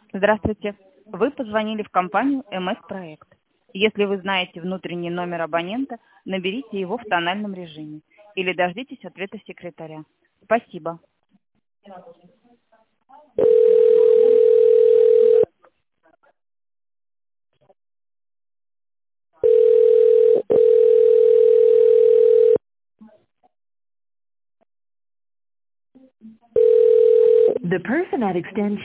Здравствуйте. Вы позвонили в компанию МС-проект. Если вы знаете внутренний номер абонента, наберите его в тональном режиме или дождитесь ответа секретаря. Спасибо. The person at extension